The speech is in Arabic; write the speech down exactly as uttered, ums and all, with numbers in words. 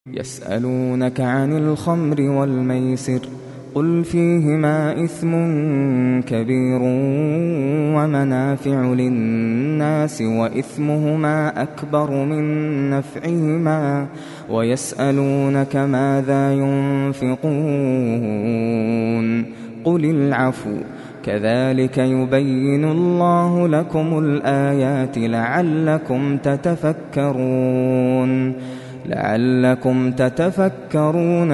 يسألونك عن الخمر والميسر قل فيهما إثم كبير ومنافع للناس وإثمهما أكبر من نفعهما ويسألونك ماذا ينفقون قل العفو كذلك يبين الله لكم الآيات لعلكم تتفكرون لعلكم تتفكرون